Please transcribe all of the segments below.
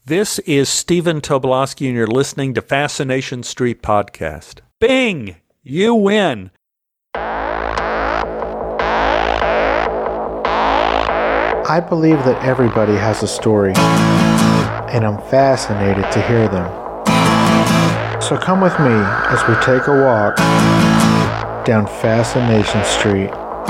This is Stephen Tobolowsky, and you're listening to Fascination Street Podcast. Bing! You win! I believe that everybody has a story, and I'm fascinated to hear them. So come with me as we take a walk down Fascination Street.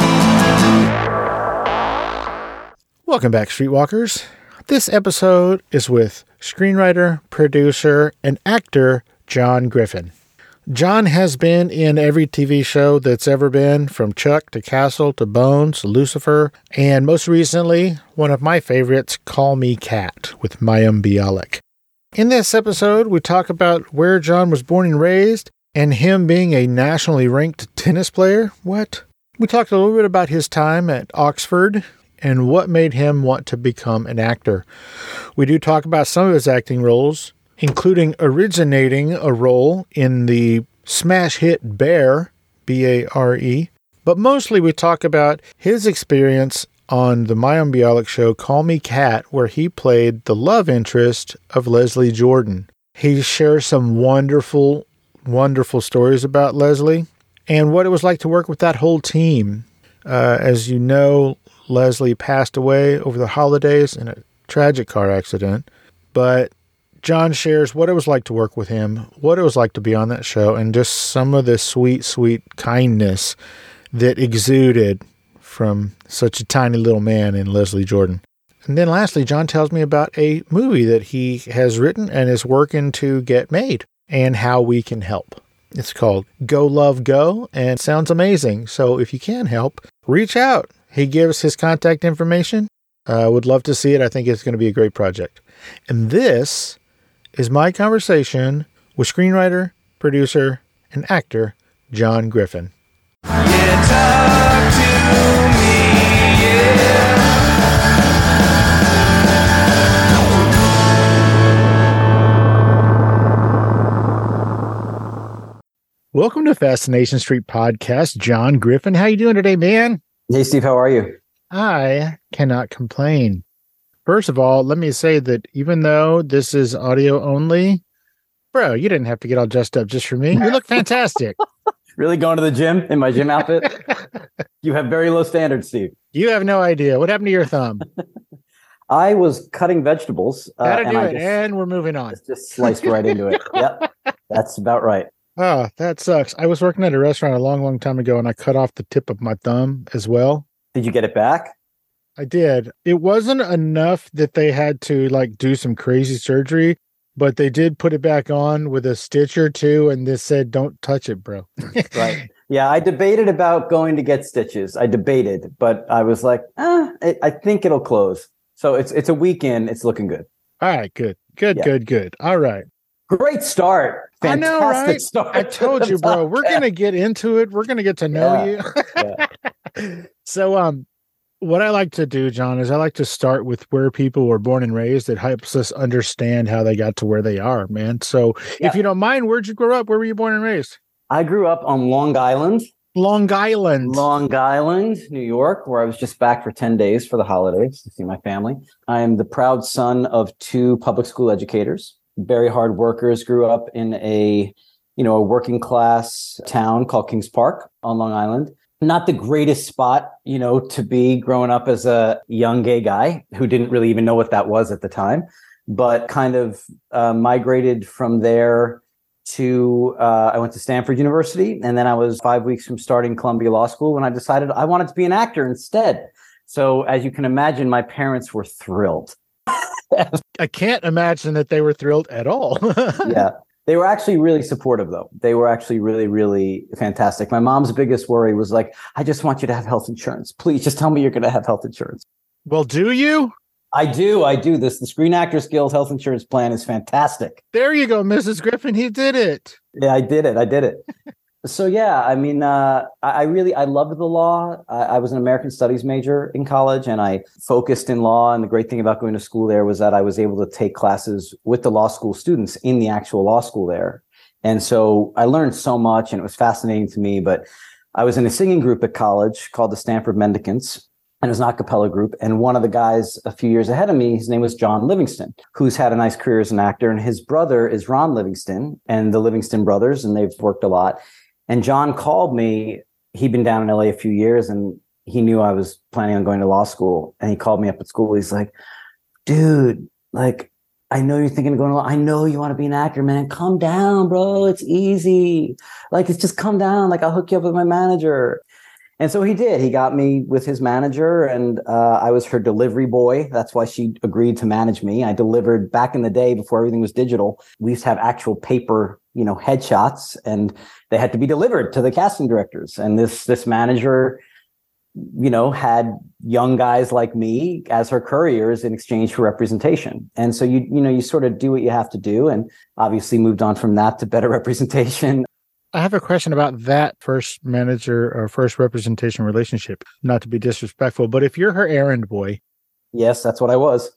Welcome back, Streetwalkers. This episode is with screenwriter, producer, and actor John Griffin. John has been in every TV show that's ever been, from Chuck to Castle to Bones, Lucifer, and most recently, one of my favorites, Call Me Kat, with Mayim Bialik. In this episode, we talk about where John was born and raised, and him being a nationally ranked tennis player. What? We talked a little bit about his time at Oxford, and what made him want to become an actor. We do talk about some of his acting roles, including originating a role in the smash hit Bear, B-A-R-E. But mostly we talk about his experience on the Mayim Bialik show Call Me Kat, where he played the love interest of Leslie Jordan. He shares some wonderful, wonderful stories about Leslie and what it was like to work with that whole team. As you know, Leslie passed away over the holidays in a tragic car accident, but John shares what it was like to work with him, what it was like to be on that show, and just some of the sweet, sweet kindness that exuded from such a tiny little man in Leslie Jordan. And then lastly, John tells me about a movie that he has written and is working to get made and how we can help. It's called Go Love Go and sounds amazing. So if you can help, reach out. He gives his contact information. I would love to see it. I think it's going to be a great project. And this is my conversation with screenwriter, producer, and actor John Griffin. Yeah, talk to me, yeah. Welcome to Fascination Street Podcast, John Griffin. How you doing today, man? Hey, Steve, how are you? I cannot complain. First of all, let me say that even though this is audio only, bro, you didn't have to get all dressed up just for me. You look fantastic. Really going to the gym in my gym outfit? You have very low standards, Steve. You have no idea. What happened to your thumb? I was cutting vegetables. And we're moving on. Just sliced right into it. Yep, that's about right. Oh, that sucks. I was working at a restaurant a long, long time ago, and I cut off the tip of my thumb as well. Did you get it back? I did. It wasn't enough that they had to do some crazy surgery, but they did put it back on with a stitch or two, and they said, "Don't touch it, bro." Right. Yeah, I debated about going to get stitches. I debated, but I was like, I think it'll close. So it's a weekend. It's looking good. All right, good. Good. All right. Great start. Fantastic I know, right? start. I told you, bro. We're going to get into it. We're going to get to know you. Yeah. So, what I like to do, John, is I like to start with where people were born and raised. It helps us understand how they got to where they are, man. So if you don't mind, where'd you grow up? Where were you born and raised? I grew up on Long Island. Long Island, New York, where I was just back for 10 days for the holidays to see my family. I am the proud son of two public school educators, very hard workers. Grew up in a working class town called Kings Park on Long Island. Not the greatest spot, to be growing up as a young gay guy who didn't really even know what that was at the time, but kind of migrated from there to, I went to Stanford University, and then I was 5 weeks from starting Columbia Law School when I decided I wanted to be an actor instead. So as you can imagine, my parents were thrilled. I can't imagine that they were thrilled at all. Yeah. They were actually really supportive, though. They were actually really, really fantastic. My mom's biggest worry was I just want you to have health insurance. Please just tell me you're going to have health insurance. Well, do you? I do. The Screen Actors Guild health insurance plan is fantastic. There you go, Mrs. Griffin. He did it. Yeah, I did it. So, yeah, I mean, I loved the law. I was an American Studies major in college, and I focused in law. And the great thing about going to school there was that I was able to take classes with the law school students in the actual law school there. And so I learned so much, and it was fascinating to me. But I was in a singing group at college called the Stanford Mendicants. and it was an a cappella group. And one of the guys a few years ahead of me, his name was John Livingston, who's had a nice career as an actor. And his brother is Ron Livingston and the Livingston brothers, and they've worked a lot. And John called me. He'd been down in LA a few years, and he knew I was planning on going to law school. And he called me up at school. He's like, dude, like, I know you're thinking of going to law. I know you want to be an actor, man. Calm down, bro. It's easy. Like, it's just calm down. Like, I'll hook you up with my manager. And so he did. He got me with his manager, and I was her delivery boy. That's why she agreed to manage me. I delivered back in the day before everything was digital. We used to have actual paper, headshots, and they had to be delivered to the casting directors. And this manager, had young guys like me as her couriers in exchange for representation. And so you sort of do what you have to do, and obviously moved on from that to better representation. I have a question about that first manager or first representation relationship. Not to be disrespectful, but if you're her errand boy. Yes, that's what I was.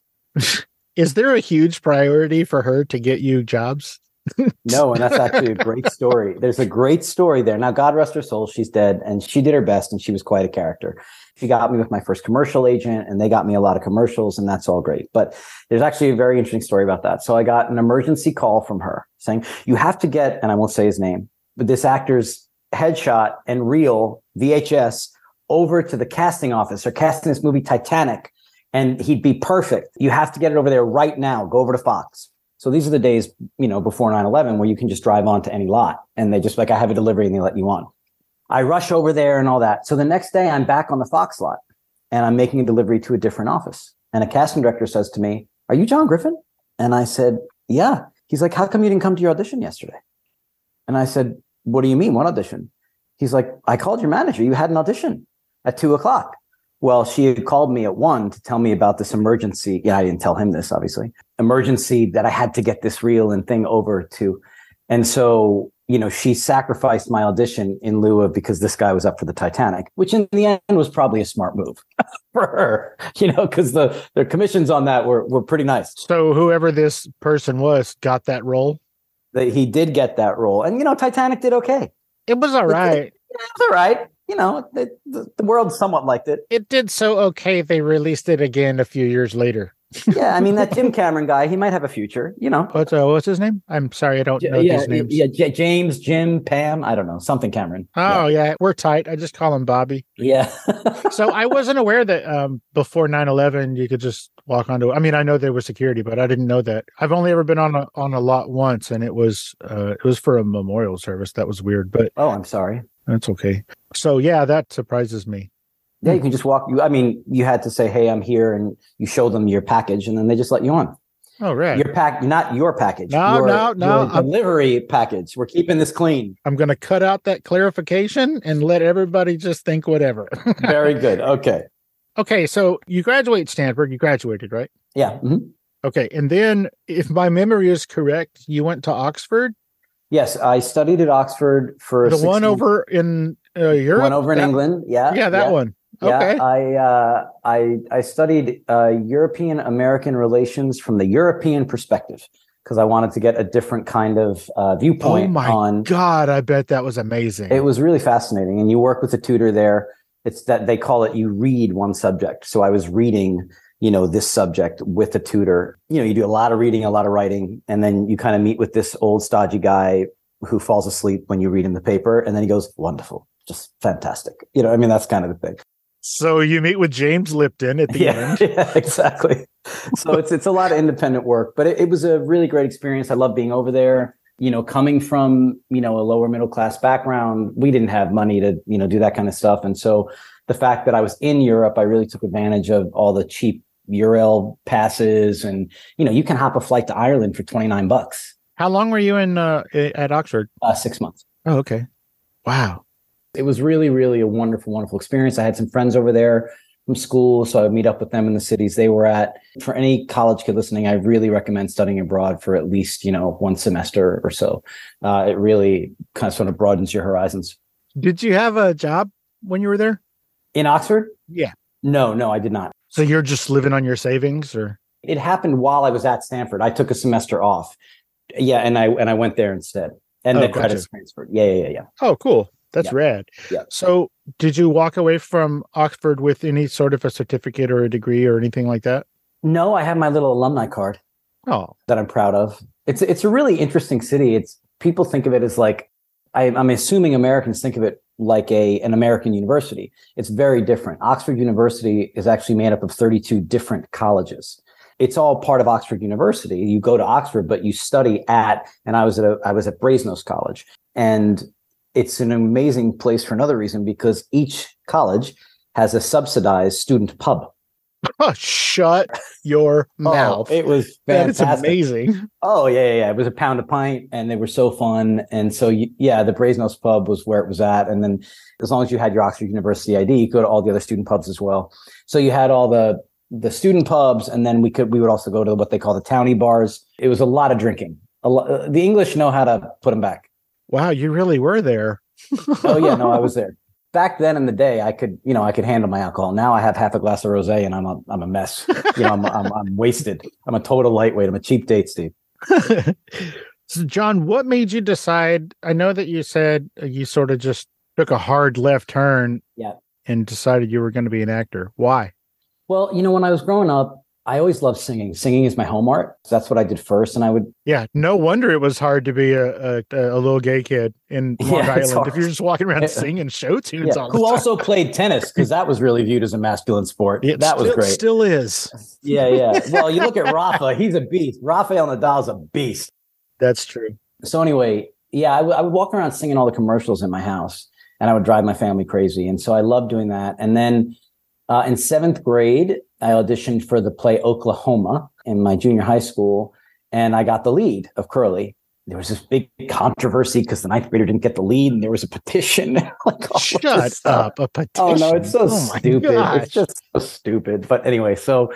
Is there a huge priority for her to get you jobs? No, and that's actually a great story. There's a great story there. Now, God rest her soul, she's dead, and she did her best, and she was quite a character. She got me with my first commercial agent, and they got me a lot of commercials, and that's all great. But there's actually a very interesting story about that. So I got an emergency call from her saying, you have to get, and I won't say his name, but this actor's headshot and reel VHS over to the casting office. They're casting this movie Titanic, and he'd be perfect. You have to get it over there right now. Go over to Fox. So these are the days, before 9/11 where you can just drive on to any lot, and they just like, I have a delivery, and they let you on. I rush over there and all that. So the next day I'm back on the Fox lot, and I'm making a delivery to a different office. And a casting director says to me, are you John Griffin? And I said, yeah. He's like, how come you didn't come to your audition yesterday? And I said, what do you mean? What audition? He's like, I called your manager. You had an audition at 2:00. Well, she had called me at 1 to tell me about this emergency. Yeah, I didn't tell him this, obviously. Emergency that I had to get this reel and thing over to. And so, she sacrificed my audition in lieu of, because this guy was up for the Titanic, which in the end was probably a smart move for her, because the commissions on that were pretty nice. So whoever this person was got that role? He did get that role. And, Titanic did okay. It was all right. It was all right. The world somewhat liked it. It did so okay. They released it again a few years later. Yeah, I mean, that Jim Cameron guy, he might have a future, What's his name? I'm sorry, I don't know these names. Yeah, James, Jim, Pam, I don't know, something Cameron. Oh, yeah, we're tight. I just call him Bobby. Yeah. So I wasn't aware that before 9/11, you could just walk onto. I mean, I know there was security, but I didn't know that. I've only ever been on a lot once, and it was for a memorial service. That was weird, but oh, I'm sorry. That's okay. So yeah, that surprises me. Yeah, you can just walk. You had to say, "Hey, I'm here," and you show them your package, and then they just let you on. Oh, right. Not your package. No. Your delivery package. We're keeping this clean. I'm going to cut out that clarification and let everybody just think whatever. Very good. Okay. Okay, so you graduate Stanford. You graduated, right? Yeah. Mm-hmm. Okay, and then, if my memory is correct, you went to Oxford. Yes, I studied at Oxford for the one over in Europe. One over in England. Yeah. Yeah, that one. Okay. Yeah, I studied European American relations from the European perspective because I wanted to get a different kind of viewpoint. Oh my God, I bet that was amazing. It was really fascinating, and you work with a tutor there. It's that they call it, you read one subject. So I was reading, this subject with a tutor. You do a lot of reading, a lot of writing, and then you kind of meet with this old stodgy guy who falls asleep when you read him the paper, and then he goes, wonderful, just fantastic. That's kind of the thing. So you meet with James Lipton at the end. Yeah, exactly. So it's a lot of independent work, but it was a really great experience. I love being over there. Coming from, a lower middle class background, we didn't have money to, do that kind of stuff. And so the fact that I was in Europe, I really took advantage of all the cheap Eurail passes. And, you can hop a flight to Ireland for $29. How long were you at Oxford? 6 months. Oh, okay. Wow. It was really, really a wonderful, wonderful experience. I had some friends over there from school, so I would meet up with them in the cities they were at. For any college kid listening, I really recommend studying abroad for at least, one semester or so. It really kind of sort of broadens your horizons. Did you have a job when you were there? In Oxford? Yeah. No, I did not. So you're just living on your savings, or? It happened while I was at Stanford. I took a semester off. Yeah, and I went there instead. And the credits transferred. Yeah. Oh, cool. That's Yeah. rad. Yeah. So did you walk away from Oxford with any sort of a certificate or a degree or anything like that? No, I have my little alumni card Oh, that I'm proud of. It's a really interesting city. It's people think of it as like I'm assuming Americans think of it like an American university. It's very different. Oxford University is actually made up of 32 different colleges. It's all part of Oxford University. You go to Oxford, but you study and I was at Brasenose College, and it's an amazing place for another reason because each college has a subsidized student pub. shut your mouth. It was That is fantastic. amazing. Oh yeah. It was a pound a pint, and they were so fun. And so the Brasenose pub was where it was at. And then as long as you had your Oxford University ID, you could go to all the other student pubs as well. So you had all the student pubs, and then we would also go to what they call the townie bars. It was a lot of drinking. The English know how to put them back. Wow, you really were there. Oh yeah, no, I was there. Back then in the day, I could handle my alcohol. Now I have half a glass of rosé and I'm a mess. I'm wasted. I'm a total lightweight. I'm a cheap date, Steve. So, John, what made you decide? I know that you said you sort of just took a hard left turn and decided you were going to be an actor. Why? Well, when I was growing up, I always loved singing. Singing is my home art. So that's what I did first. And I would. Yeah, no wonder it was hard to be a little gay kid in Long Island if you're just walking around singing show tunes all the time. Who also played tennis, because that was really viewed as a masculine sport. That was great. Still is. Yeah. Well, you look at Rafa, he's a beast. Rafael Nadal's a beast. That's true. So anyway, I would walk around singing all the commercials in my house, and I would drive my family crazy. And so I loved doing that. And then in 7th grade, I auditioned for the play Oklahoma in my junior high school, and I got the lead of Curly. There was this big controversy because the 9th grader didn't get the lead, and there was a petition. Shut up, a petition. Oh, no, it's so stupid. It's just so stupid. But anyway, so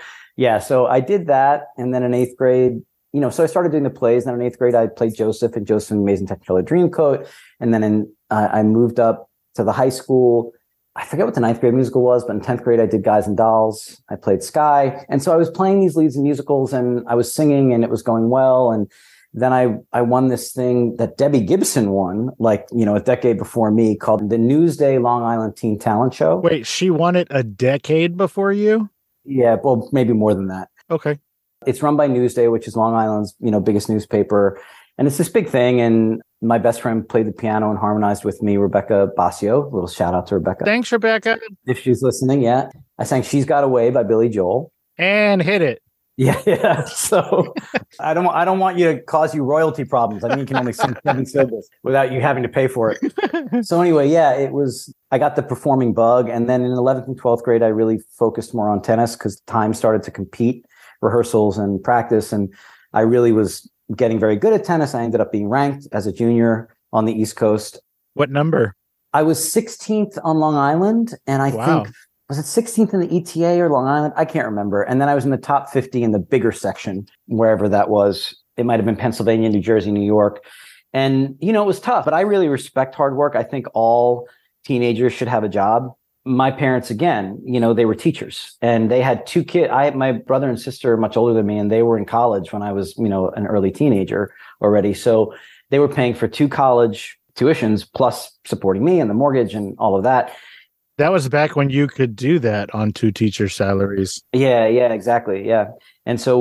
I did that. And then in 8th grade, so I started doing the plays. And then in 8th grade, I played Joseph in Joseph and the Amazing Technicolor Dreamcoat. And then I moved up to the high school. I forget what the 9th grade musical was, but in 10th grade, I did Guys and Dolls. I played Sky. And so I was playing these leads in musicals, and I was singing, and it was going well. And then I won this thing that Debbie Gibson won, a decade before me, called the Newsday Long Island Teen Talent Show. Wait, she won it a decade before you? Yeah, well, maybe more than that. Okay. It's run by Newsday, which is Long Island's, biggest newspaper. And it's this big thing. And my best friend played the piano and harmonized with me, Rebecca Basio. A little shout out to Rebecca. Thanks, Rebecca. If she's listening, yeah. I sang She's Got Away by Billy Joel. And hit it. Yeah. So I don't want you to cause you royalty problems. I think you can only sing 7 syllables without you having to pay for it. So anyway, I got the performing bug. And then in 11th and 12th grade, I really focused more on tennis because time started to compete, rehearsals and practice. And I really was getting very good at tennis. I ended up being ranked as a junior on the East Coast. What number? I was 16th on Long Island. And I think, was it 16th in the ETA or Long Island? I can't remember. And then I was in the top 50 in the bigger section, wherever that was. It might have been Pennsylvania, New Jersey, New York. And, it was tough, but I really respect hard work. I think all teenagers should have a job. My parents, again, they were teachers, and they had 2 kids. My brother and sister are much older than me, and they were in college when I was, an early teenager already. So they were paying for 2 college tuitions plus supporting me and the mortgage and all of that. That was back when you could do that on 2 teacher salaries. Yeah, exactly. Yeah. And so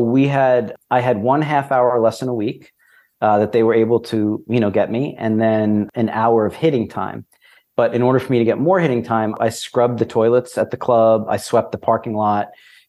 I had 1 half-hour lesson a week that they were able to, get me, and then an hour of hitting time. But in order for me to get more hitting time, I scrubbed the toilets at the club. I swept the parking lot.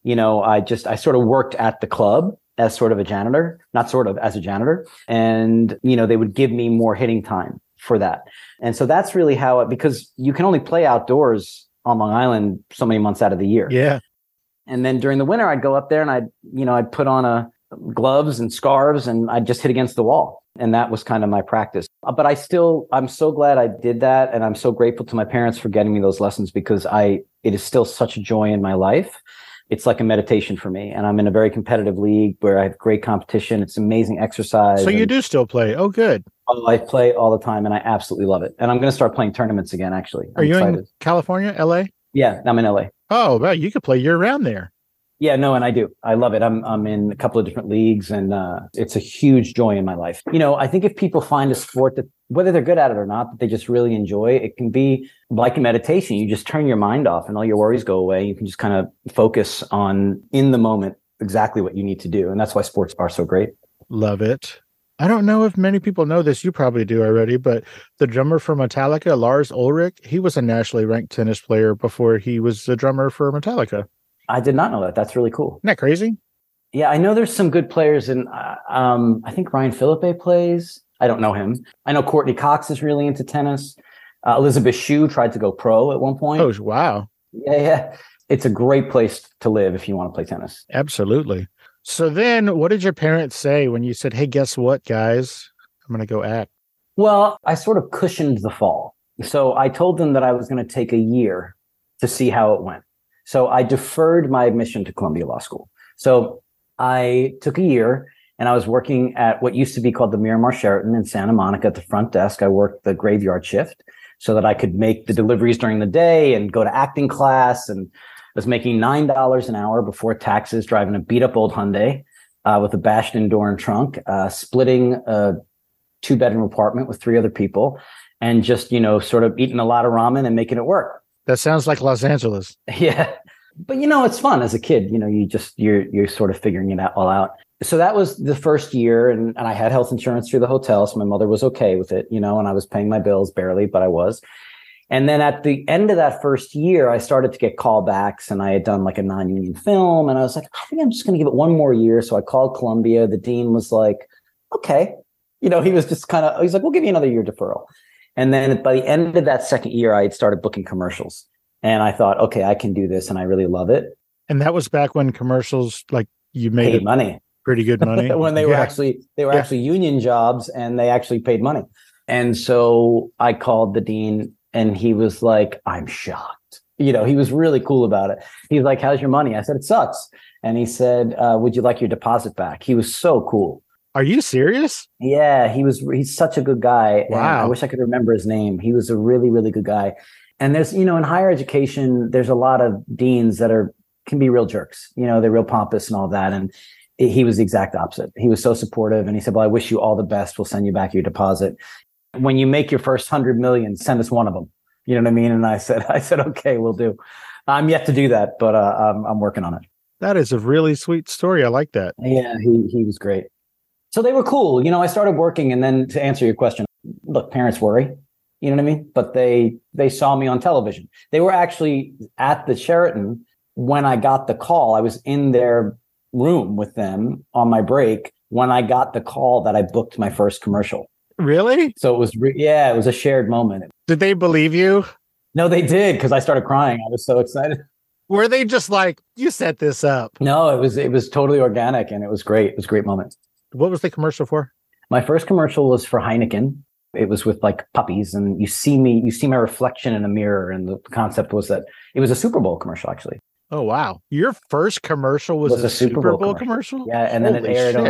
I sort of worked at the club as sort of a janitor, not sort of, as a janitor. And, they would give me more hitting time for that. And so that's really because you can only play outdoors on Long Island so many months out of the year. Yeah. And then during the winter, I'd go up there and I'd put on gloves and scarves, and I'd just hit against the wall. And that was kind of my practice. But I'm so glad I did that. And I'm so grateful to my parents for getting me those lessons, because it is still such a joy in my life. It's like a meditation for me. And I'm in a very competitive league where I have great competition. It's amazing exercise. So you do still play? Oh, good. I play all the time, and I absolutely love it. And I'm going to start playing tournaments again, actually. Are you in California, LA? Yeah, I'm in LA. Oh, well, you could play year round there. Yeah, no, and I do. I love it. I'm in a couple of different leagues, and it's a huge joy in my life. I think if people find a sport that, whether they're good at it or not, that they just really enjoy, it can be like a meditation. You just turn your mind off, and all your worries go away. You can just kind of focus on in the moment exactly what you need to do, and that's why sports are so great. Love it. I don't know if many people know this. You probably do already, but the drummer for Metallica, Lars Ulrich, he was a nationally ranked tennis player before he was the drummer for Metallica. I did not know that. That's really cool. Isn't that crazy? Yeah, I know there's some good players, and I think Ryan Philippe plays. I don't know him. I know Courtney Cox is really into tennis. Elizabeth Shue tried to go pro at one point. Oh, wow. Yeah. It's a great place to live if you want to play tennis. Absolutely. So then what did your parents say when you said, hey, guess what, guys? I'm going to go act. Well, I sort of cushioned the fall. So I told them that I was going to take a year to see how it went. So I deferred my admission to Columbia Law School. So I took a year and I was working at what used to be called the Miramar Sheraton in Santa Monica at the front desk. I worked the graveyard shift so that I could make the deliveries during the day and go to acting class, and was making $9 an hour before taxes, driving a beat up old Hyundai with a bashed in door and trunk, splitting a 2-bedroom apartment with 3 other people, and just, sort of eating a lot of ramen and making it work. That sounds like Los Angeles. Yeah. But, it's fun as a kid. You're sort of figuring it all out. So that was the first year. And I had health insurance through the hotel. So my mother was okay with it, and I was paying my bills barely, but I was. And then at the end of that first year, I started to get callbacks, and I had done like a non-union film. And I was like, I think I'm just going to give it one more year. So I called Columbia. The dean was like, okay. He was just he's like, we'll give you another year deferral. And then by the end of that second year, I had started booking commercials. And I thought, okay, I can do this. And I really love it. And that was back when commercials, like, you made paid money. Pretty good money. When they were actually union jobs, and they actually paid money. And so I called the dean, and he was like, I'm shocked. He was really cool about it. He's like, how's your money? I said, it sucks. And he said, would you like your deposit back? He was so cool. Are you serious? Yeah, he's such a good guy. Wow. I wish I could remember his name. He was a really, really good guy. And there's, in higher education, there's a lot of deans that can be real jerks. They're real pompous and all that. And he was the exact opposite. He was so supportive. And he said, well, I wish you all the best. We'll send you back your deposit. When you make your first 100 million, send us one of them. You know what I mean? And I said, okay, we'll do. I'm yet to do that, but I'm working on it. That is a really sweet story. I like that. Yeah, he was great. So they were cool. I started working, and then to answer your question, look, parents worry, you know what I mean? But they saw me on television. They were actually at the Sheraton when I got the call. I was in their room with them on my break when I got the call that I booked my first commercial. Really? So it was, it was a shared moment. Did they believe you? No, they did, because I started crying. I was so excited. Were they just like, you set this up? No, it was totally organic, and it was great. It was a great moment. What was the commercial for? My first commercial was for Heineken. It was with like puppies, and you see my reflection in a mirror. And the concept was that it was a Super Bowl commercial, actually. Oh, wow. Your first commercial was a Super Bowl commercial? Yeah. And then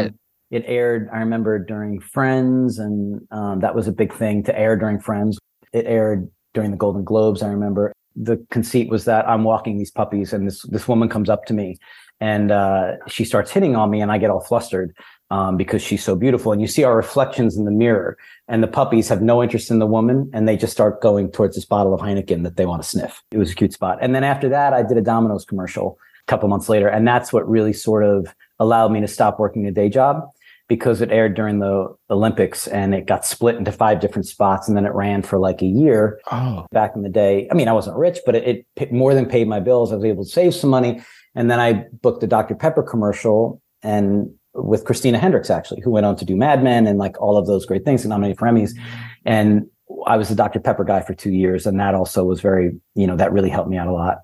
it aired, I remember, during Friends. And that was a big thing to air during Friends. It aired during the Golden Globes. I remember the conceit was that I'm walking these puppies, and this woman comes up to me, and she starts hitting on me, and I get all flustered. Because she's so beautiful, and you see our reflections in the mirror, and the puppies have no interest in the woman, and they just start going towards this bottle of Heineken that they want to sniff. It was a cute spot. And then after that, I did a Domino's commercial a couple months later. And that's what really sort of allowed me to stop working a day job, because it aired during the Olympics, and it got split into 5 different spots. And then it ran for like a year. Back in the day. I mean, I wasn't rich, but it more than paid my bills. I was able to save some money. And then I booked a Dr. Pepper commercial, and with Christina Hendricks, actually, who went on to do Mad Men and like all of those great things and nominated for Emmys. And I was the Dr. Pepper guy for 2 years. And that also was very, that really helped me out a lot.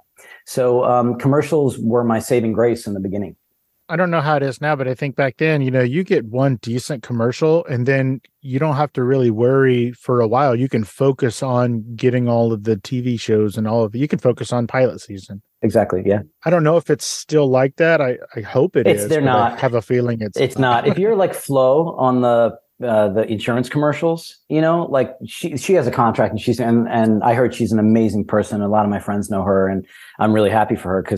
So commercials were my saving grace in the beginning. I don't know how it is now, but I think back then, you get one decent commercial, and then you don't have to really worry for a while. You can focus on getting all of the TV shows and all of it. You can focus on pilot season. Exactly. Yeah. I don't know if it's still like that. I hope it is. They're not. I have a feeling it's not. If you're like Flo on the insurance commercials, like she has a contract, and and I heard she's an amazing person. A lot of my friends know her, and I'm really happy for her, because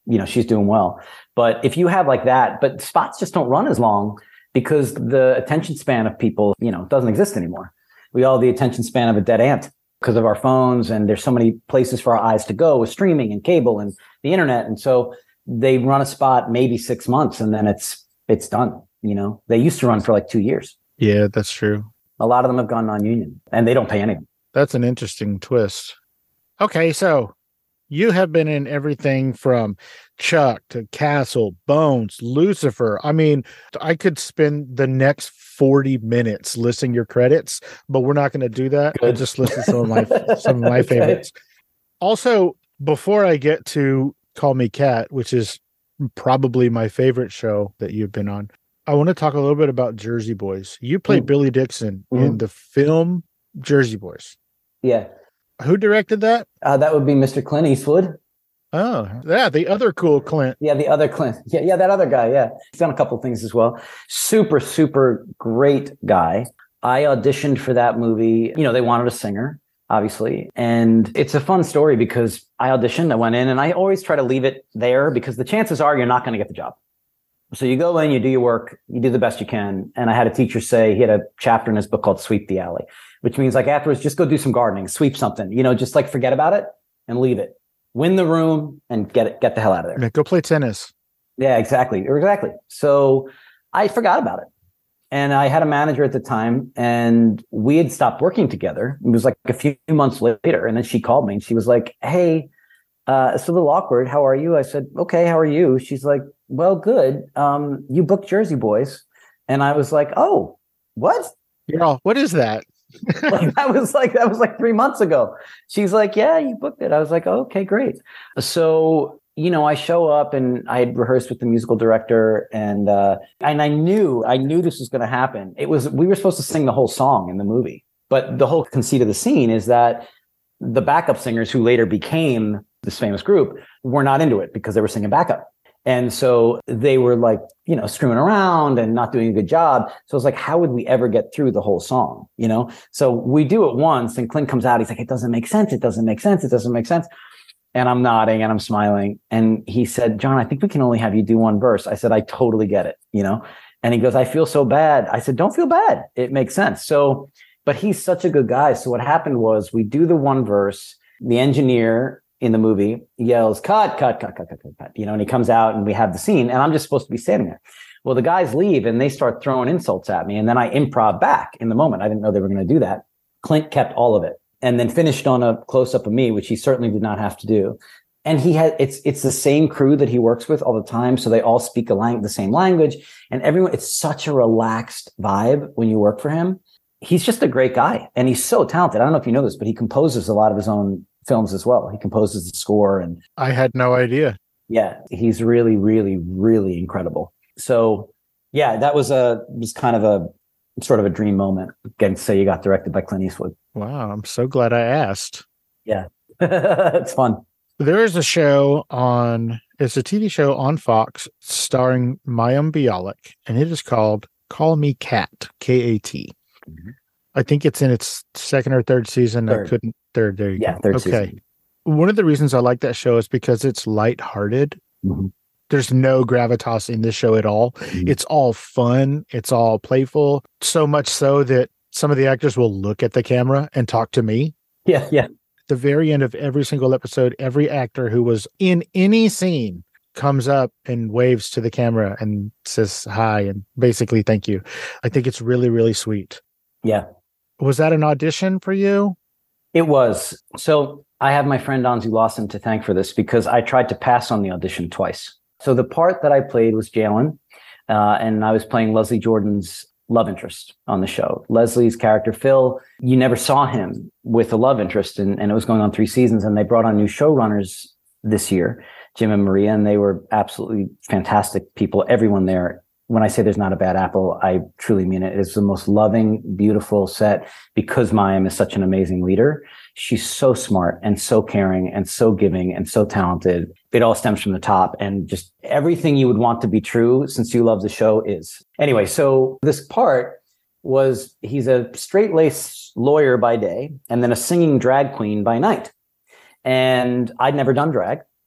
she's doing well. But if you have like that, but spots just don't run as long because the attention span of people, doesn't exist anymore. We all have the attention span of a dead ant because of our phones, and there's so many places for our eyes to go with streaming and cable and the internet. And so they run a spot maybe 6 months and then it's done. They used to run for like 2 years. Yeah, that's true. A lot of them have gone non-union and they don't pay anyone. That's an interesting twist. Okay, so you have been in everything from Chuck to Castle, Bones, Lucifer. I mean, I could spend the next 40 minutes listing your credits, but we're not going to do that. I'll just list some of my Okay. favorites. Also, before I get to Call Me Kat, which is probably my favorite show that you've been on, I want to talk a little bit about Jersey Boys. You played Billy Dixon in the film Jersey Boys. Yeah. Who directed that? That would be Mr. Clint Eastwood. Oh, yeah, the other cool Clint. Yeah, the other Clint. Yeah, that other guy. Yeah. He's done a couple of things as well. Super, super great guy. I auditioned for that movie. They wanted a singer, obviously. And it's a fun story because I auditioned, I went in, and I always try to leave it there because the chances are you're not going to get the job. So you go in, you do your work, you do the best you can. And I had a teacher say, he had a chapter in his book called Sweep the Alley, which means like afterwards, just go do some gardening, sweep something, just like forget about it and leave it. Win the room and get the hell out of there. Yeah, go play tennis. Yeah, exactly. So I forgot about it. And I had a manager at the time and we had stopped working together. It was like a few months later. And then she called me and she was like, hey, it's a little awkward. How are you? I said, okay, how are you? She's like, well, good. You booked Jersey Boys. And I was like, oh, what? Yeah, what is that? That was like 3 months ago. She's like, yeah, you booked it. I was like, oh, okay, great. So, I show up and I had rehearsed with the musical director and I knew this was going to happen. We were supposed to sing the whole song in the movie, but the whole conceit of the scene is that the backup singers who later became this famous group were not into it because they were singing backup. And so they were like, screwing around and not doing a good job. So I was like, how would we ever get through the whole song? So we do it once and Clint comes out. He's like, it doesn't make sense. It doesn't make sense. It doesn't make sense. And I'm nodding and I'm smiling. And he said, John, I think we can only have you do one verse. I said, I totally get it, and he goes, I feel so bad. I said, don't feel bad. It makes sense. So, but he's such a good guy. So what happened was we do the one verse, the engineer in the movie yells, cut, and he comes out and we have the scene and I'm just supposed to be standing there. Well, the guys leave and they start throwing insults at me. And then I improv back in the moment. I didn't know they were going to do that. Clint kept all of it and then finished on a close up of me, which he certainly did not have to do. And it's the same crew that he works with all the time. So they all speak the same language and it's such a relaxed vibe when you work for him. He's just a great guy and he's so talented. I don't know if you know this, but he composes a lot of his own films as well. He composes the score and I had no idea. Yeah, he's really, really, really incredible. So yeah, that was kind of a sort of a dream moment getting to say you got directed by Clint Eastwood. Wow, I'm so glad I asked. Yeah, it's fun. There is it's a TV show on Fox starring Mayim Bialik, and it is called Call Me Kat, K-A-T. Mm-hmm. I think it's in its second or third season. Third, there you go. Third season. One of the reasons I like that show is because it's lighthearted. Mm-hmm. There's no gravitas in this show at all. Mm-hmm. It's all fun. It's all playful. So much so that some of the actors will look at the camera and talk to me. Yeah. At the very end of every single episode, every actor who was in any scene comes up and waves to the camera and says hi and basically thank you. I think it's really, really sweet. Yeah. Was that an audition for you? It was. So I have my friend Anzu Lawson to thank for this because I tried to pass on the audition twice. So the part that I played was Jalen, and I was playing Leslie Jordan's love interest on the show. Leslie's character, Phil, you never saw him with a love interest, and it was going on 3 seasons, and they brought on new showrunners this year, Jim and Maria, and they were absolutely fantastic people. Everyone there. When I say there's not a bad apple, I truly mean it. It's the most loving, beautiful set because Mayim is such an amazing leader. She's so smart and so caring and so giving and so talented. It all stems from the top and just everything you would want to be true since you love the show is. Anyway, so this part was he's a straight-laced lawyer by day and then a singing drag queen by night. And I'd never done drag.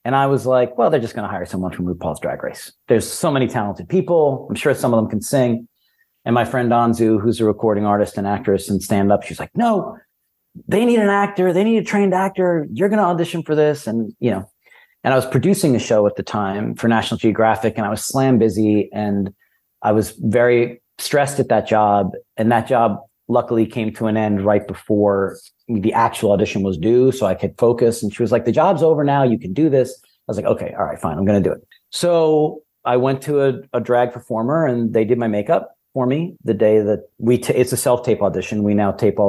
And I was like, well, they're just going to hire someone from RuPaul's Drag Race. There's so many talented people. I'm sure some of them can sing. And my friend Anzu, who's a recording artist and actress and stand-up, she's like, no, they need an actor. They need a trained actor. You're going to audition for this. And, and I was producing a show at the time for National Geographic, and I was slam busy, and I was very stressed at that job. And that job luckily came to an end right before the actual audition was due, so I could focus. And she was like, the job's over now. You can do this. I was like, okay, all right, fine. I'm going to do it. So I went to a drag performer, and they did my makeup for me the day that it's a self-tape audition. We now tape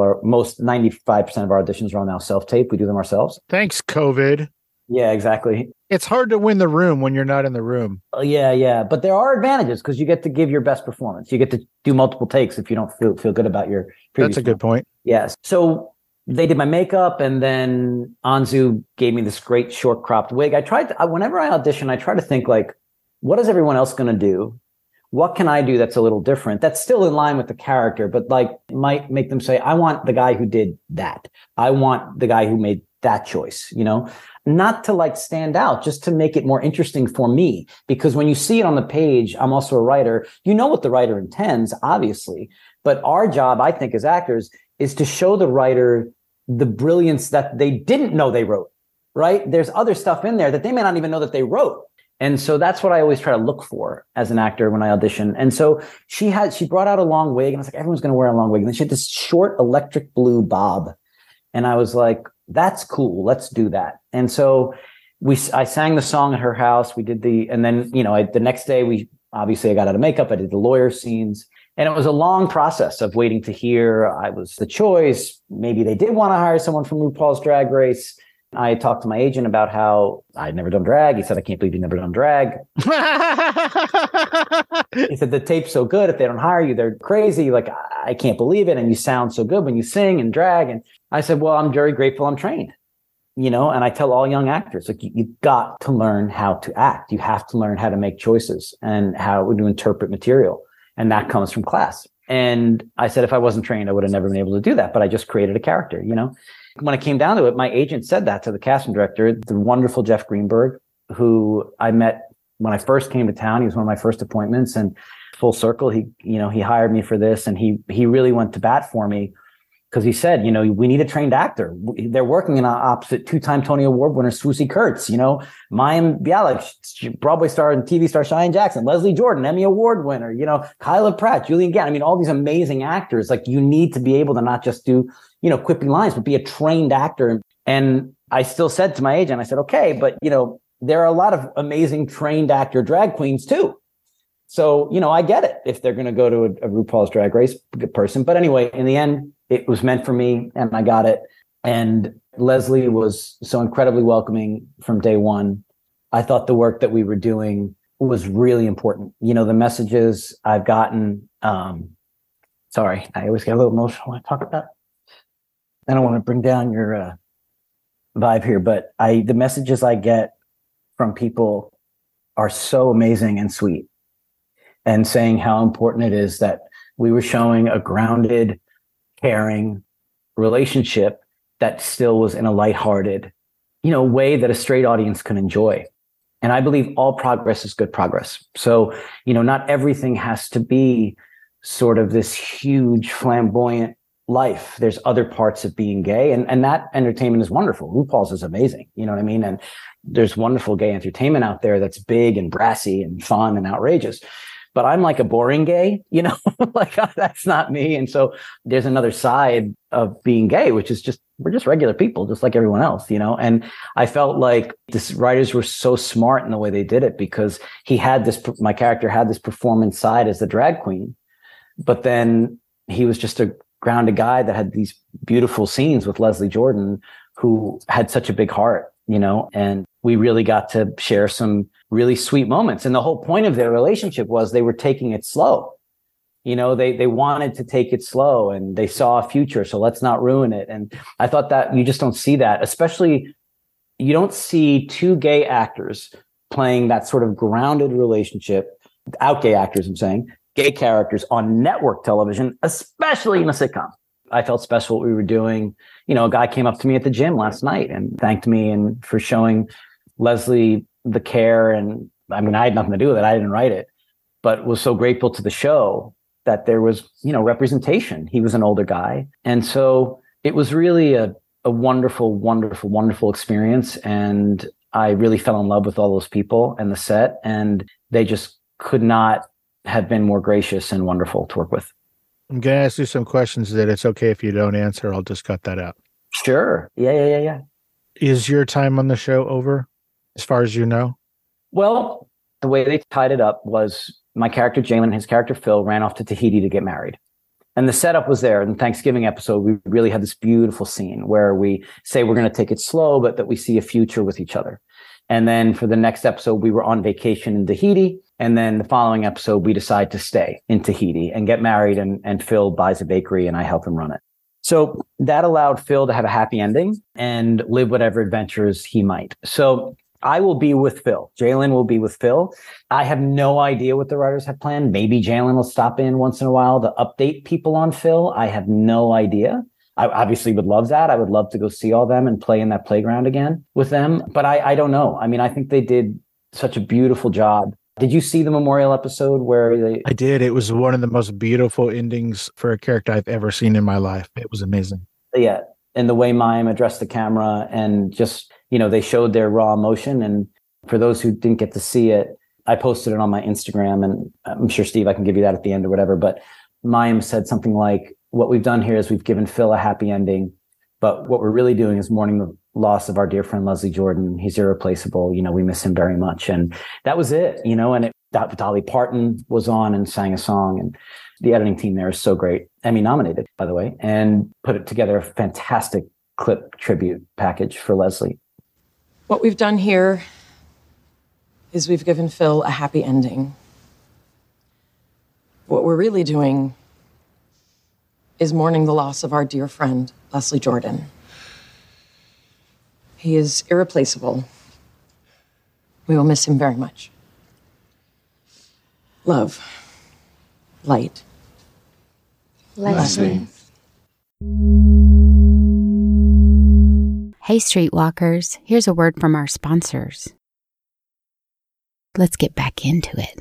95% of our auditions are all now self-tape. We do them ourselves. Thanks, COVID. Yeah, exactly. It's hard to win the room when you're not in the room. Yeah. But there are advantages because you get to give your best performance. You get to do multiple takes if you don't feel good about your previous. That's a good point. Yes. So they did my makeup, and then Anzu gave me this great short cropped wig. Whenever I audition, I try to think like, what is everyone else going to do? What can I do that's a little different? That's still in line with the character, but like might make them say, I want the guy who did that. I want the guy who made that choice, not to like stand out, just to make it more interesting for me. Because when you see it on the page, I'm also a writer. You know what the writer intends, obviously, but our job, I think, as actors is to show the writer the brilliance that they didn't know they wrote, right? There's other stuff in there that they may not even know that they wrote. And so that's what I always try to look for as an actor when I audition. And so she brought out a long wig, and I was like, everyone's going to wear a long wig. And then she had this short electric blue bob. And I was like, that's cool. Let's do that. And so I sang the song at her house. We did and then, the next day I got out of makeup. I did the lawyer scenes, and it was a long process of waiting to hear I was the choice. Maybe they did want to hire someone from RuPaul's Drag Race. I talked to my agent about how I'd never done drag. He said, I can't believe you've never done drag. He said, the tape's so good. If they don't hire you, they're crazy. Like, I can't believe it. And you sound so good when you sing and drag. And I said, well, I'm very grateful I'm trained, and I tell all young actors, like, you've got to learn how to act. You have to learn how to make choices and how to interpret material. And that comes from class. And I said, if I wasn't trained, I would have never been able to do that. But I just created a character, When it came down to it, my agent said that to the casting director, the wonderful Jeff Greenberg, who I met when I first came to town. He was one of my first appointments, and full circle, he hired me for this, and he really went to bat for me because he said, we need a trained actor. They're working in opposite two-time Tony Award winner Swoosie Kurtz, Mayim Bialik, Broadway star and TV star Cheyenne Jackson, Leslie Jordan, Emmy Award winner, Kyla Pratt, Julian Gann. All these amazing actors. Like, you need to be able to not just do quippy lines, but be a trained actor. And I still said to my agent, I said, okay, but there are a lot of amazing trained actor drag queens too. So, I get it if they're going to go to a RuPaul's Drag Race person. But anyway, in the end, it was meant for me, and I got it. And Leslie was so incredibly welcoming from day one. I thought the work that we were doing was really important. The messages I've gotten, sorry, I always get a little emotional when I talk about it. I don't want to bring down your vibe here, but the messages I get from people are so amazing and sweet, and saying how important it is that we were showing a grounded, caring relationship that still was in a lighthearted, way that a straight audience can enjoy. And I believe all progress is good progress. So, not everything has to be sort of this huge, flamboyant life. There's other parts of being gay, and that entertainment is wonderful. RuPaul's is amazing. You know what I mean? And there's wonderful gay entertainment out there that's big and brassy and fun and outrageous. But I'm like a boring gay, like that's not me. And so there's another side of being gay, which is we're just regular people, just like everyone else, And I felt like the writers were so smart in the way they did it, because my character had this performance side as the drag queen, but then he was just a grounded guy that had these beautiful scenes with Leslie Jordan, who had such a big heart, and we really got to share some really sweet moments. And the whole point of their relationship was they were taking it slow. They wanted to take it slow, and they saw a future. So let's not ruin it. And I thought that you just don't see that, especially you don't see two gay actors playing that sort of grounded relationship, out gay actors, I'm saying, gay characters on network television, especially in a sitcom. I felt special what we were doing. A guy came up to me at the gym last night and thanked me for showing Leslie the care. And I mean, I had nothing to do with it. I didn't write it, but was so grateful to the show that there was, representation. He was an older guy. And so it was really a wonderful, wonderful, wonderful experience. And I really fell in love with all those people and the set, and they just could not have been more gracious and wonderful to work with. I'm going to ask you some questions that it's okay if you don't answer. I'll just cut that out. Sure. Yeah. Is your time on the show over, as far as you know? Well, the way they tied it up was my character, Jalen, his character, Phil, ran off to Tahiti to get married. And the setup was there. In the Thanksgiving episode, we really had this beautiful scene where we say we're going to take it slow, but that we see a future with each other. And then for the next episode, we were on vacation in Tahiti. And then the following episode, we decide to stay in Tahiti and get married. And Phil buys a bakery and I help him run it. So that allowed Phil to have a happy ending and live whatever adventures he might. So I will be with Phil. Jalen will be with Phil. I have no idea what the writers have planned. Maybe Jalen will stop in once in a while to update people on Phil. I have no idea. I obviously would love that. I would love to go see all them and play in that playground again with them. But I don't know. I mean, I think they did such a beautiful job. Did you see the memorial episode where they... I did. It was one of the most beautiful endings for a character I've ever seen in my life. It was amazing. Yeah. And the way Mayim addressed the camera and just... they showed their raw emotion. And for those who didn't get to see it, I posted it on my Instagram, and I'm sure, Steve, I can give you that at the end or whatever. But Mayim said something like, what we've done here is we've given Phil a happy ending, but what we're really doing is mourning the loss of our dear friend, Leslie Jordan. He's irreplaceable. We miss him very much. And that was it, and Dolly Parton was on and sang a song, and the editing team there is so great. Emmy nominated, by the way, and put it together a fantastic clip tribute package for Leslie. What we've done here is we've given Phil a happy ending. What we're really doing is mourning the loss of our dear friend, Leslie Jordan. He is irreplaceable. We will miss him very much. Love. Light. Leslie. Hey, Streetwalkers, here's a word from our sponsors. Let's get back into it.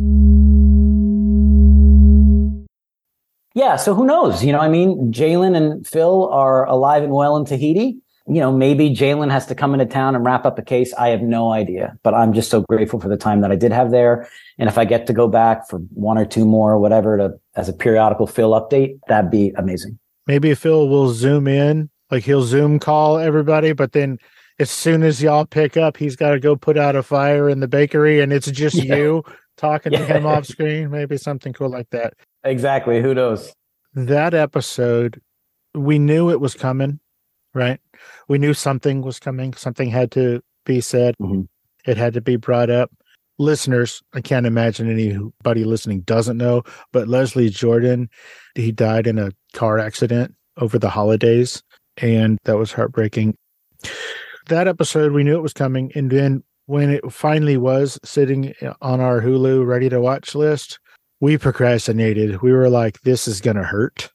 Yeah, so who knows? Jalen and Phil are alive and well in Tahiti. Maybe Jalen has to come into town and wrap up a case. I have no idea, but I'm just so grateful for the time that I did have there. And if I get to go back for one or two more or whatever as a periodical Phil update, that'd be amazing. Maybe Phil will zoom in. Like he'll Zoom call everybody, but then as soon as y'all pick up, he's got to go put out a fire in the bakery and it's just you talking to him off screen. Maybe something cool like that. Exactly. Who knows? That episode, we knew it was coming, right? We knew something was coming. Something had to be said. Mm-hmm. It had to be brought up. Listeners, I can't imagine anybody listening doesn't know, but Leslie Jordan, he died in a car accident over the holidays. And that was heartbreaking. That episode, we knew it was coming. And then when it finally was sitting on our Hulu ready to watch list, we procrastinated. We were like, this is going to hurt.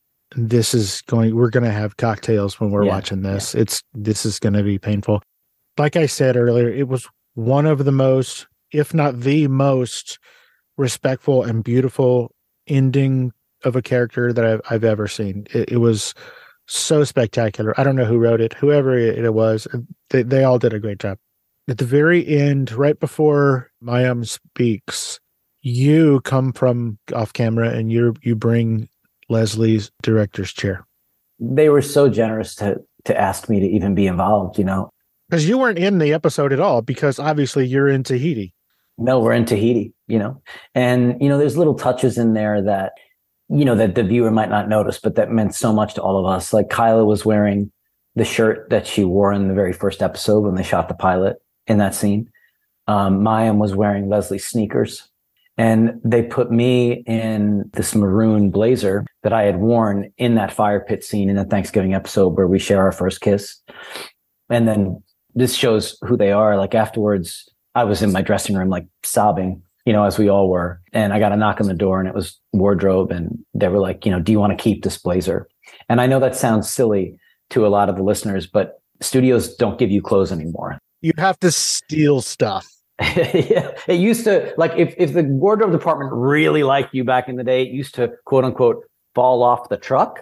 We're going to have cocktails when we're watching this. Yeah. This is going to be painful. Like I said earlier, it was one of the most, if not the most respectful and beautiful ending of a character that I've ever seen. It was so spectacular. I don't know who wrote it, whoever it was. They all did a great job. At the very end, right before Mayim speaks, you come from off camera and you bring Leslie's director's chair. They were so generous to ask me to even be involved, Because you weren't in the episode at all, because obviously you're in Tahiti. No, we're in Tahiti, And, there's little touches in there that that the viewer might not notice, but that meant so much to all of us. Like Kyla was wearing the shirt that she wore in the very first episode when they shot the pilot in that scene. Mayim was wearing Leslie's sneakers, and they put me in this maroon blazer that I had worn in that fire pit scene in the Thanksgiving episode where we share our first kiss. And then this shows who they are. Like afterwards, I was in my dressing room, like sobbing, as we all were. And I got a knock on the door and it was wardrobe. And they were like, do you want to keep this blazer? And I know that sounds silly to a lot of the listeners, but studios don't give you clothes anymore. You have to steal stuff. Yeah, it used to, like, if the wardrobe department really liked you back in the day, it used to, quote unquote, fall off the truck,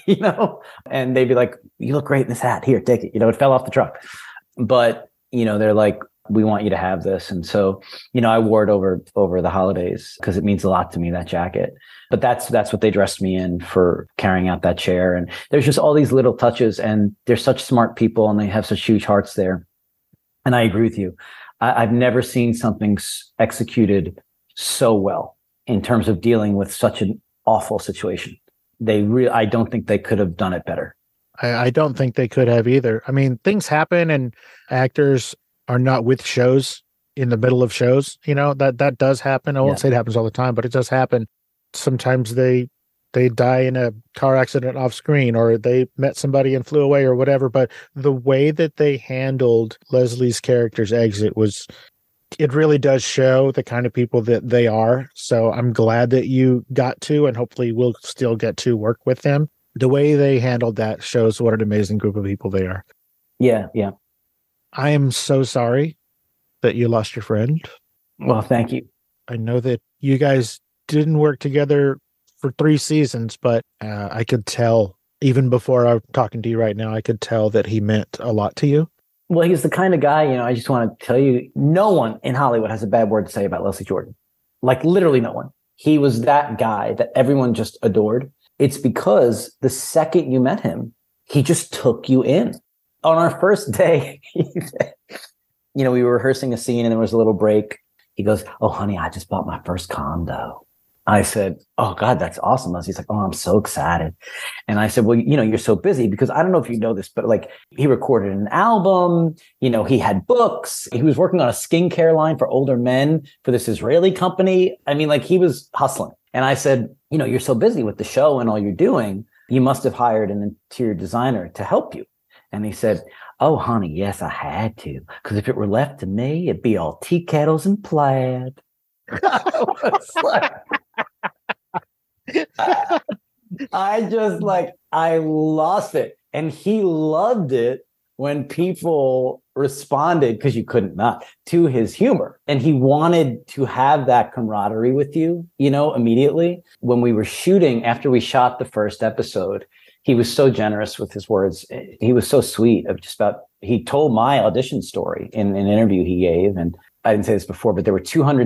and they'd be like, you look great in this hat. Here, take it. It fell off the truck. But, they're like, we want you to have this. And so, I wore it over the holidays because it means a lot to me, that jacket. But that's what they dressed me in for carrying out that chair. And there's just all these little touches, and they're such smart people and they have such huge hearts there. And I agree with you. I've never seen something executed so well in terms of dealing with such an awful situation. I don't think they could have done it better. I don't think they could have either. I mean, things happen and actors are not with shows in the middle of shows. That does happen. I won't say it happens all the time, but it does happen. Sometimes they die in a car accident off screen, or they met somebody and flew away or whatever. But the way that they handled Leslie's character's exit it really does show the kind of people that they are. So I'm glad that you got to, and hopefully will still get to, work with them. The way they handled that shows what an amazing group of people they are. Yeah. Yeah. I am so sorry that you lost your friend. Well, thank you. I know that you guys didn't work together for 3 seasons, but I could tell, even before I'm talking to you right now, I could tell that he meant a lot to you. Well, he's the kind of guy, I just want to tell you, no one in Hollywood has a bad word to say about Leslie Jordan. Like, literally no one. He was that guy that everyone just adored. It's because the second you met him, he just took you in. On our first day, we were rehearsing a scene and there was a little break. He goes, "Oh, honey, I just bought my first condo." I said, "Oh, God, that's awesome." He's like, "Oh, I'm so excited." And I said, "Well, you're so busy because I don't know if you know this, but like he recorded an album, he had books. He was working on a skincare line for older men for this Israeli company. I mean, like he was hustling." And I said, "You're so busy with the show and all you're doing, you must have hired an interior designer to help you." And he said, "Oh, honey, yes, I had to. Because if it were left to me, it'd be all tea kettles and plaid." I was like, I lost it. And he loved it when people responded, because you couldn't not, to his humor. And he wanted to have that camaraderie with you, immediately. When we were shooting, after we shot the first episode, he was so generous with his words. He was so sweet he told my audition story in an interview he gave. And I didn't say this before, but there were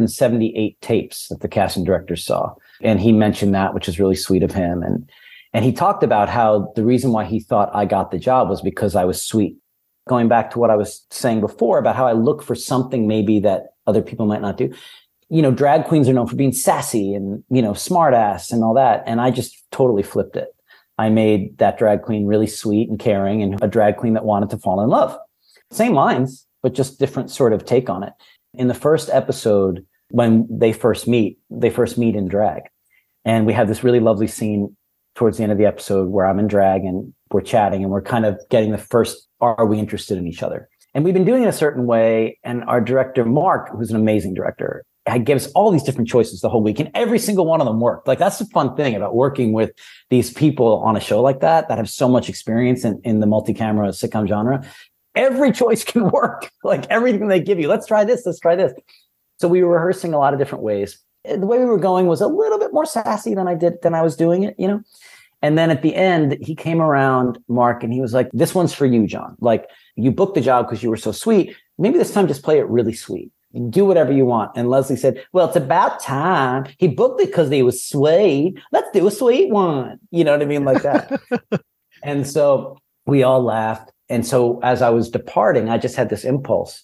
278 tapes that the casting directors saw. And he mentioned that, which is really sweet of him. And he talked about how the reason why he thought I got the job was because I was sweet. Going back to what I was saying before about how I look for something maybe that other people might not do. Drag queens are known for being sassy and, smart ass and all that. And I just totally flipped it. I made that drag queen really sweet and caring, and a drag queen that wanted to fall in love. Same lines, but just different sort of take on it. In the first episode, when they first meet in drag. And we have this really lovely scene towards the end of the episode where I'm in drag and we're chatting and we're kind of getting the first, are we interested in each other? And we've been doing it a certain way. And our director, Mark, who's an amazing director, gave us all these different choices the whole week, and every single one of them worked. Like, that's the fun thing about working with these people on a show like that have so much experience in the multi-camera sitcom genre. Every choice can work. Like, everything they give you, let's try this. So we were rehearsing a lot of different ways. The way we were going was a little bit more sassy than I was doing it, And then at the end, he came around, Mark, and he was like, "This one's for you, John. Like, you booked the job because you were so sweet. Maybe this time just play it really sweet. Do whatever you want." And Leslie said, "Well, it's about time. He booked it because he was sweet. Let's do a sweet one." You know what I mean? Like that. And so we all laughed. And so as I was departing, I just had this impulse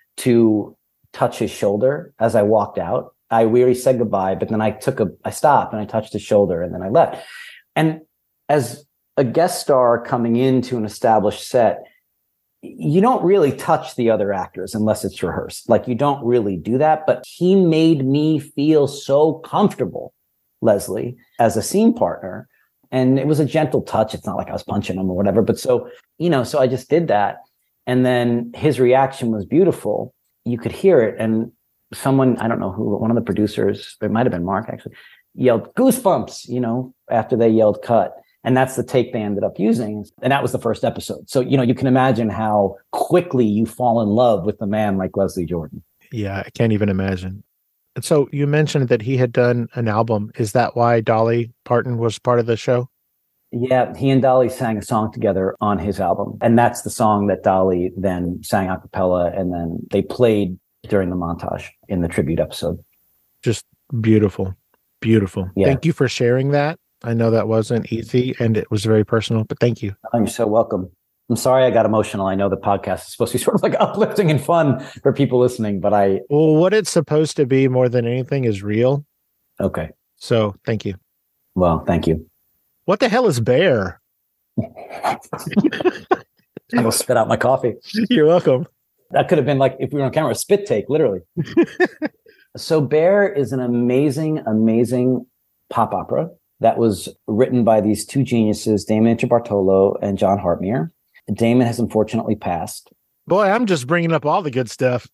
to touch his shoulder as I walked out. We already said goodbye, but then I stopped and I touched his shoulder and then I left. And as a guest star coming into an established set, you don't really touch the other actors unless it's rehearsed. Like, you don't really do that, but he made me feel so comfortable, Leslie, as a scene partner. And it was a gentle touch. It's not like I was punching him or whatever, but so I just did that. And then his reaction was beautiful. You could hear it. And someone, I don't know who, one of the producers, it might've been Mark actually, yelled "goosebumps," after they yelled cut. And that's the take they ended up using. And that was the first episode. So, you can imagine how quickly you fall in love with a man like Leslie Jordan. Yeah, I can't even imagine. And so you mentioned that he had done an album. Is that why Dolly Parton was part of the show? Yeah, he and Dolly sang a song together on his album. And that's the song that Dolly then sang a cappella, and then they played during the montage in the tribute episode. Just beautiful. Beautiful. Yeah. Thank you for sharing that. I know that wasn't easy and it was very personal, but thank you. Oh, you're so welcome. I'm sorry I got emotional. I know the podcast is supposed to be sort of like uplifting and fun for people listening, but Well, what it's supposed to be more than anything is real. Okay. So thank you. Well, thank you. What the hell is bear? I will spit out my coffee. You're welcome. That could have been like, if we were on camera, a spit take, literally. So Bear is an amazing, amazing pop opera that was written by these two geniuses, Damon Bartolo and John Hartmere. Damon has unfortunately passed. Boy, I'm just bringing up all the good stuff.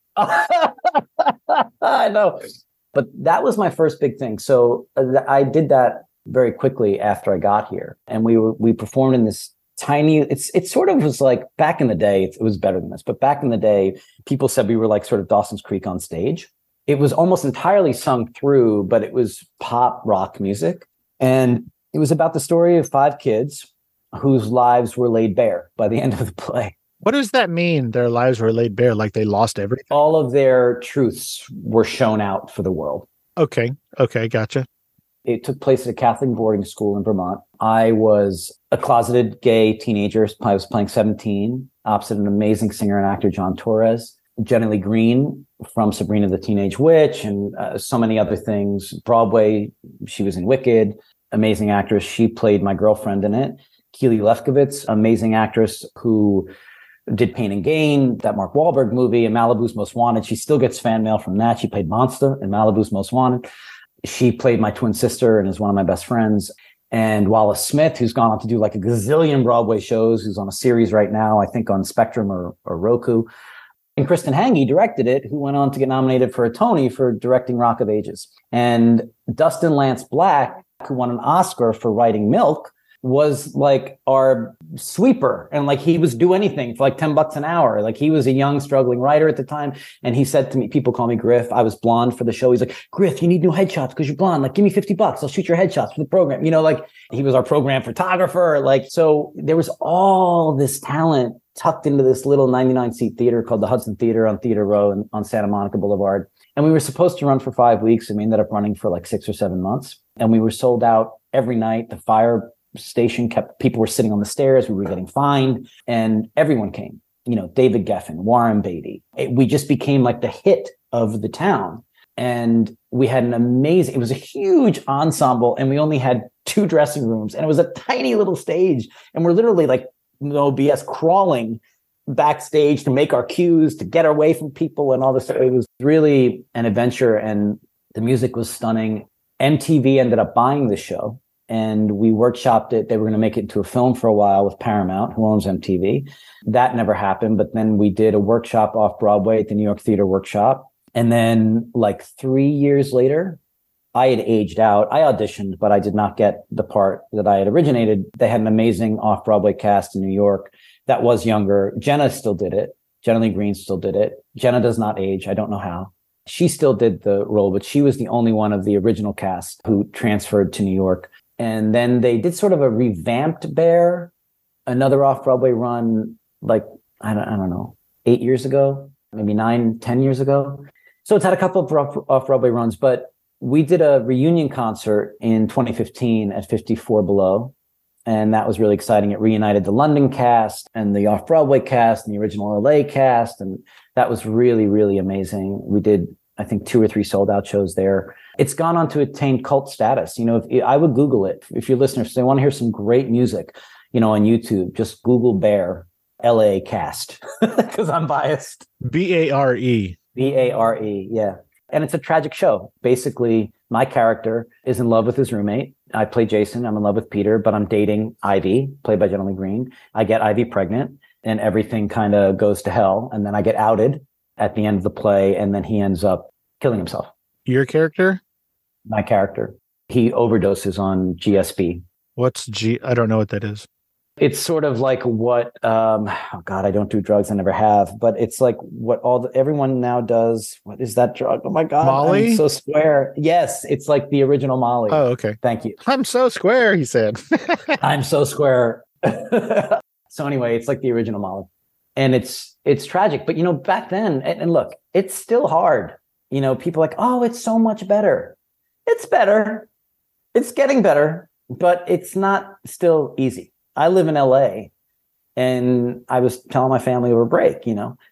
I know. But that was my first big thing. So I did that very quickly after I got here. And we performed in this tiny, it sort of was like back in the day, it was better than this, but back in the day, people said we were like sort of Dawson's Creek on stage. It was almost entirely sung through, but it was pop rock music. And it was about the story of 5 kids whose lives were laid bare by the end of the play. What does that mean? Their lives were laid bare, like they lost everything? All of their truths were shown out for the world. Okay, gotcha. It took place at a Catholic boarding school in Vermont. I was a closeted gay teenager. I was playing 17, opposite an amazing singer and actor, John Torres. Jenny Lee Green from Sabrina the Teenage Witch and so many other things. Broadway, she was in Wicked, amazing actress. She played my girlfriend in it. Keely Lefkowitz, amazing actress who did Pain and Gain, that Mark Wahlberg movie, and Malibu's Most Wanted. She still gets fan mail from that. She played Monster in Malibu's Most Wanted. She played my twin sister and is one of my best friends. And Wallace Smith, who's gone on to do like a gazillion Broadway shows, who's on a series right now, I think on Spectrum or Roku. And Kristen Hange directed it, who went on to get nominated for a Tony for directing Rock of Ages. And Dustin Lance Black, who won an Oscar for writing Milk, was like our sweeper. And like he was do anything for like $10 an hour. Like he was a young struggling writer at the time. And he said to me, people call me Griff. I was blonde for the show. He's like, Griff, you need new headshots because you're blonde. Like, give me $50. I'll shoot your headshots for the program. Like he was our program photographer. Like, so there was all this talent tucked into this little 99-seat theater called the Hudson Theater on Theater Row on Santa Monica Boulevard. And we were supposed to run for 5 weeks. And we ended up running for like 6 or 7 months. And we were sold out every night. The fire station people were sitting on the stairs. We were getting fined and everyone came, David Geffen, Warren Beatty. We just became like the hit of the town. And we had it was a huge ensemble and we only had 2 dressing rooms and it was a tiny little stage. And we're literally like, no BS, crawling backstage to make our cues, to get away from people and all this. It was really an adventure and the music was stunning. MTV ended up buying the show. And we workshopped it. They were going to make it into a film for a while with Paramount, who owns MTV. That never happened. But then we did a workshop off Broadway at the New York Theater Workshop. And then like 3 years later, I had aged out. I auditioned, but I did not get the part that I had originated. They had an amazing off-Broadway cast in New York that was younger. Jenna still did it. Jenna Lee Green still did it. Jenna does not age. I don't know how. She still did the role, but she was the only one of the original cast who transferred to New York. And then they did sort of a revamped Bear, another off-Broadway run, like, I don't know, 8 years ago, maybe 9-10 years ago. So it's had a couple of off-Broadway runs, but we did a reunion concert in 2015 at 54 Below. And that was really exciting. It reunited the London cast and the off-Broadway cast and the original LA cast. And that was really, really amazing. We did, I think, 2 or 3 sold out shows there. It's gone on to attain cult status. If I would Google it, if your listeners, they want to hear some great music, on YouTube, just Google Bear, LA cast, because I'm biased. BARE. BARE, yeah. And it's a tragic show. Basically, my character is in love with his roommate. I play Jason. I'm in love with Peter, but I'm dating Ivy, played by Jenna Lee Green. I get Ivy pregnant and everything kind of goes to hell. And then I get outed at the end of the play. And then he ends up killing himself. Your character? My character. He overdoses on GSP. What's G? I don't know what that is. It's sort of like what, oh God, I don't do drugs. I never have, but it's like what everyone now does. What is that drug? Oh my God. Molly? I'm so square. Yes. It's like the original Molly. Oh, okay. Thank you. I'm so square, he said. I'm so square. So anyway, it's like the original Molly, and it's tragic, but back then, and look, it's still hard. People are like, oh, it's so much better. It's better. It's getting better, but it's not still easy. I live in LA, and I was telling my family over break,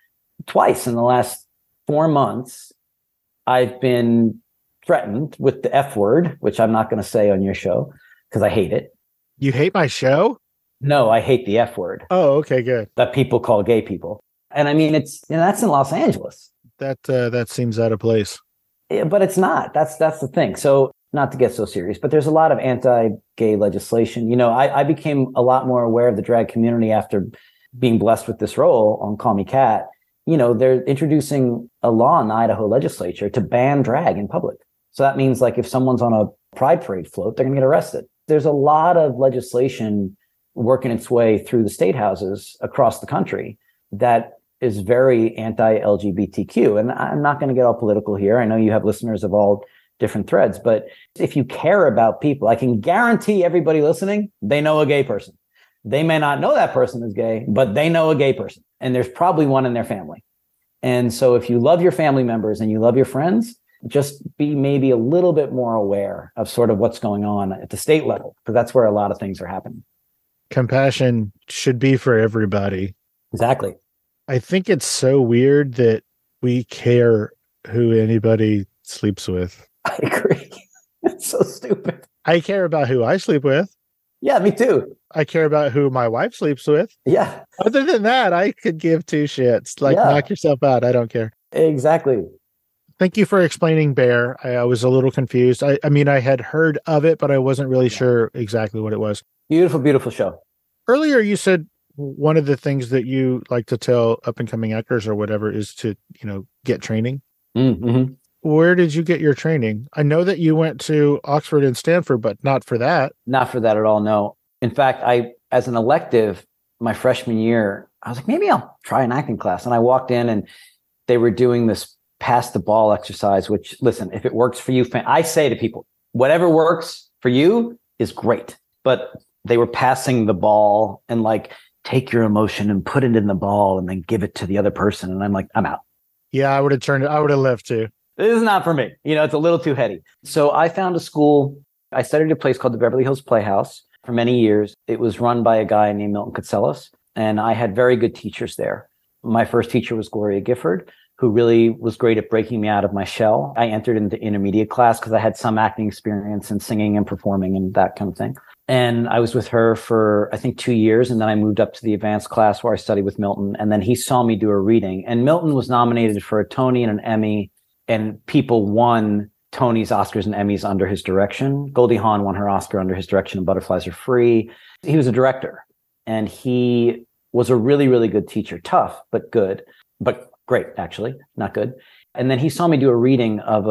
twice in the last 4 months, I've been threatened with the F word, which I'm not going to say on your show because I hate it. You hate my show? No, I hate the F word. Oh, okay, good. That people call gay people. And I mean, it's, that's in Los Angeles. That seems out of place. Yeah, but it's not. That's the thing. So not to get so serious, but there's a lot of anti-gay legislation. I became a lot more aware of the drag community after being blessed with this role on Call Me Kat. They're introducing a law in the Idaho legislature to ban drag in public. So that means like if someone's on a pride parade float, they're going to get arrested. There's a lot of legislation working its way through the state houses across the country that is very anti-LGBTQ. And I'm not going to get all political here. I know you have listeners of all different threads, but if you care about people, I can guarantee everybody listening, they know a gay person. They may not know that person is gay, but they know a gay person. And there's probably one in their family. And so if you love your family members and you love your friends, just be maybe a little bit more aware of sort of what's going on at the state level, because that's where a lot of things are happening. Compassion should be for everybody. Exactly. I think it's so weird that we care who anybody sleeps with. I agree. It's so stupid. I care about who I sleep with. Yeah, me too. I care about who my wife sleeps with. Yeah. Other than that, I could give two shits. Like, knock yourself out. I don't care. Exactly. Thank you for explaining Bear. I was a little confused. I mean, I had heard of it, but I wasn't really sure exactly what it was. Beautiful, beautiful show. Earlier, you said one of the things that you like to tell up-and-coming actors or whatever is to, get training. Mm-hmm. Where did you get your training? I know that you went to Oxford and Stanford, but not for that. Not for that at all, no. In fact, as an elective, my freshman year, I was like, maybe I'll try an acting class. And I walked in and they were doing this pass the ball exercise, which, listen, if it works for you, I say to people, whatever works for you is great. But they were passing the ball and like, take your emotion and put it in the ball and then give it to the other person. And I'm like, I'm out. Yeah, I would have left too. This is not for me. It's a little too heady. So I found a school. I studied at a place called the Beverly Hills Playhouse for many years. It was run by a guy named Milton Katselas, and I had very good teachers there. My first teacher was Gloria Gifford, who really was great at breaking me out of my shell. I entered into intermediate class because I had some acting experience in singing and performing and that kind of thing. And I was with her for, I think, 2 years. And then I moved up to the advanced class where I studied with Milton. And then he saw me do a reading. And Milton was nominated for a Tony and an Emmy. And people won Tonys, Oscars, and Emmys under his direction. Goldie Hawn won her Oscar under his direction and Butterflies Are Free. He was a director. And he was a really, really good teacher. Tough, but good. But great, actually. Not good. And then he saw me do a reading of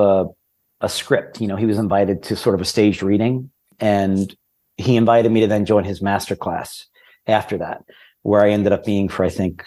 a script. He was invited to sort of a staged reading. And he invited me to then join his master class after that, where I ended up being for, I think,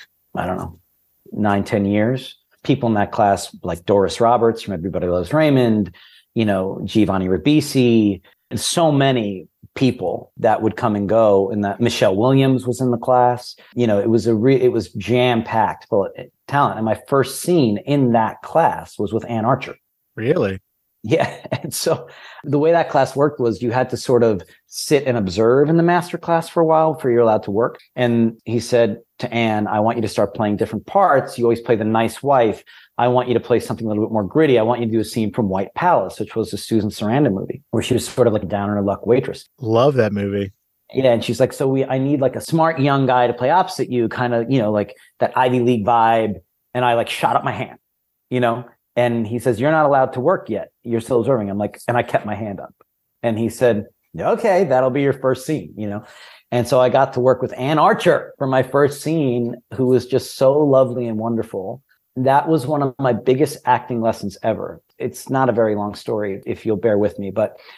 9-10 years. People in that class like Doris Roberts from Everybody Loves Raymond, Giovanni Ribisi, and so many people that would come and go. And that Michelle Williams was in the class. It was jam-packed full of talent. And my first scene in that class was with Ann Archer. Really? Yeah. And so the way that class worked was you had to sort of sit and observe in the master class for a while before you're allowed to work. And he said to Anne, I want you to start playing different parts. You always play the nice wife. I want you to play something a little bit more gritty. I want you to do a scene from White Palace, which was a Susan Sarandon movie where she was sort of like a down on her luck waitress. Love that movie. Yeah. And she's like, I need like a smart young guy to play opposite you, kind of, like that Ivy League vibe. And I like shot up my hand, And he says, you're not allowed to work yet. You're still observing. I'm like, and I kept my hand up. And he said, okay, that'll be your first scene, And so I got to work with Ann Archer for my first scene, who was just so lovely and wonderful. That was one of my biggest acting lessons ever. It's not a very long story, if you'll bear with me. But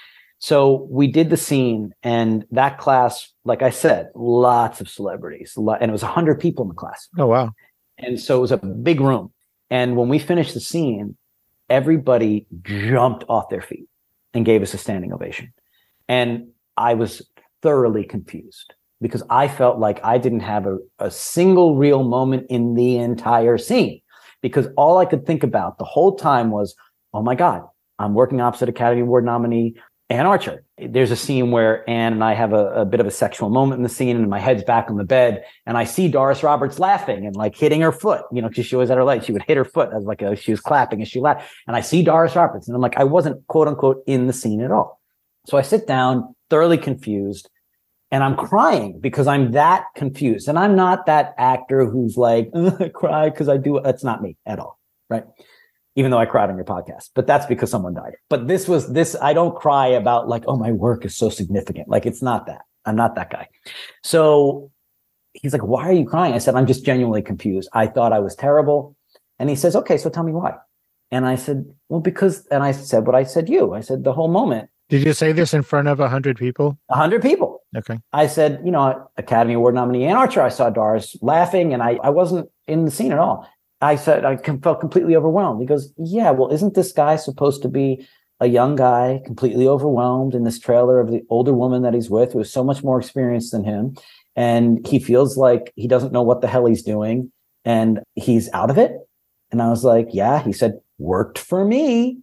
So we did the scene, and that class, like I said, lots of celebrities, and it was 100 people in the class. Oh, wow. And so it was a big room. And when we finished the scene, everybody jumped off their feet and gave us a standing ovation. And I was thoroughly confused because I felt like I didn't have a single real moment in the entire scene, because all I could think about the whole time was, oh my God, I'm working opposite Academy Award nominee Anne Archer. There's a scene where Anne and I have a bit of a sexual moment in the scene, and my head's back on the bed, and I see Doris Roberts laughing and like hitting her foot, because she always had her leg. She would hit her foot as like she was clapping as she laughed. And I see Doris Roberts, and I'm like, I wasn't quote unquote in the scene at all. So I sit down, thoroughly confused, and I'm crying because I'm that confused. And I'm not that actor who's like, I cry because I do. That's not me at all, right? Even though I cried on your podcast, but that's because someone died. But this, I don't cry about like, oh, my work is so significant. Like, it's not that. I'm not that guy. So he's like, why are you crying? I said, I'm just genuinely confused. I thought I was terrible. And he says, okay, so tell me why. And I said, well, because, and I said what I said I said, the whole moment. Did you say this in front of 100 people? 100 people. Okay. I said, Academy Award nominee Anne Archer, I saw Doris laughing, and I wasn't in the scene at all. I said, I felt completely overwhelmed. He goes, yeah, well, isn't this guy supposed to be a young guy, completely overwhelmed in this trailer of the older woman that he's with, who is so much more experienced than him? And he feels like he doesn't know what the hell he's doing, and he's out of it. And I was like, yeah. He said, worked for me.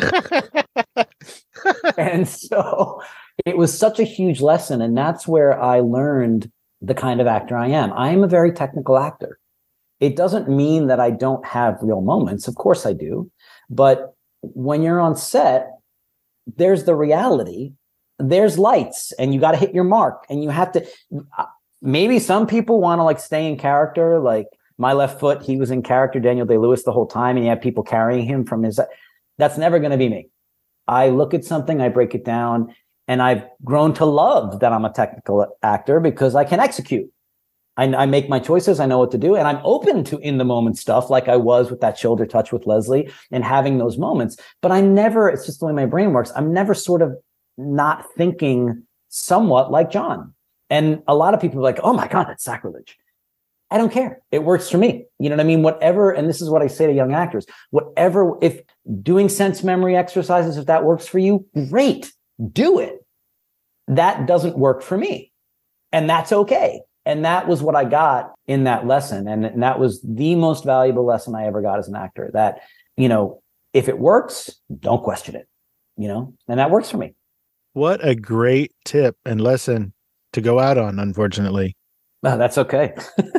And so it was such a huge lesson. And that's where I learned the kind of actor I am. I am a very technical actor. It doesn't mean that I don't have real moments. Of course I do. But when you're on set, there's the reality. There's lights, and you got to hit your mark. And you have to, maybe some people want to like stay in character. Like My Left Foot, he was in character, Daniel Day-Lewis, the whole time. And you have people carrying him from his, that's never going to be me. I look at something, I break it down, and I've grown to love that I'm a technical actor because I can execute. I make my choices. I know what to do. And I'm open to in the moment stuff like I was with that shoulder touch with Leslie and having those moments. But I'm never, it's just the way my brain works. I'm never sort of not thinking somewhat like John. And a lot of people are like, oh my God, that's sacrilege. I don't care. It works for me. You know what I mean? Whatever. And this is what I say to young actors, whatever, if doing sense memory exercises, if that works for you, great, do it. That doesn't work for me. And that's okay. And that was what I got in that lesson. And that was the most valuable lesson I ever got as an actor, that, if it works, don't question it, and that works for me. What a great tip and lesson to go out on, unfortunately. That's okay.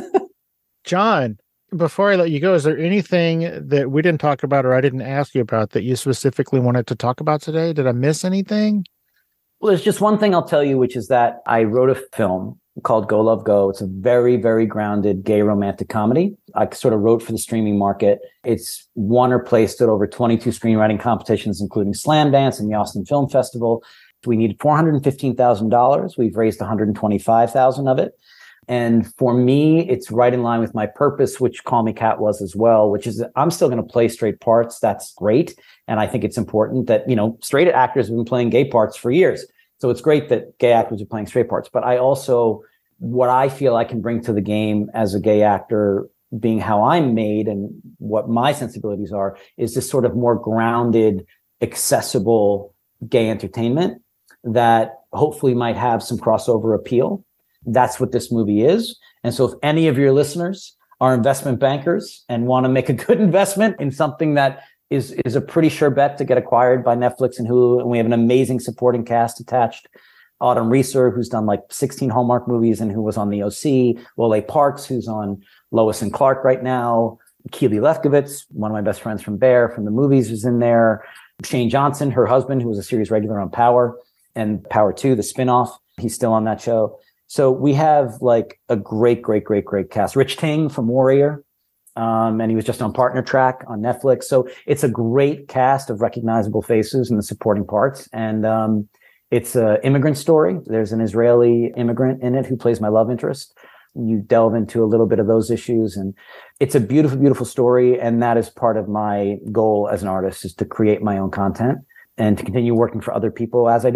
John, before I let you go, is there anything that we didn't talk about or I didn't ask you about that you specifically wanted to talk about today? Did I miss anything? Well, there's just one thing I'll tell you, which is that I wrote a film called Go Love Go. It's a very, very grounded gay romantic comedy. I sort of wrote for the streaming market. It's won or placed at over 22 screenwriting competitions, including Slamdance and the Austin Film Festival. We needed $415,000. We've raised $125,000 of it. And for me, it's right in line with my purpose, which Call Me Kat was as well, which is I'm still going to play straight parts. That's great. And I think it's important that, straight actors have been playing gay parts for years. So it's great that gay actors are playing straight parts. But I also, what I feel I can bring to the game as a gay actor, being how I'm made and what my sensibilities are, is this sort of more grounded, accessible gay entertainment that hopefully might have some crossover appeal. That's what this movie is. And so if any of your listeners are investment bankers and want to make a good investment in something that is a pretty sure bet to get acquired by Netflix and Hulu, and we have an amazing supporting cast attached. Autumn Reeser, who's done like 16 Hallmark movies and who was on The O.C., Lole Parks, who's on Lois and Clark right now, Keely Lefkowitz, one of my best friends from Bear, from the movies, is in there. Shane Johnson, her husband, who was a series regular on Power and Power 2, the spinoff. He's still on that show. So we have like a great, great, great, great cast. Rich Ting from Warrior. And he was just on Partner Track on Netflix. So it's a great cast of recognizable faces in the supporting parts. And it's an immigrant story. There's an Israeli immigrant in it who plays my love interest. You delve into a little bit of those issues. And it's a beautiful, beautiful story. And that is part of my goal as an artist, is to create my own content and to continue working for other people as I do it.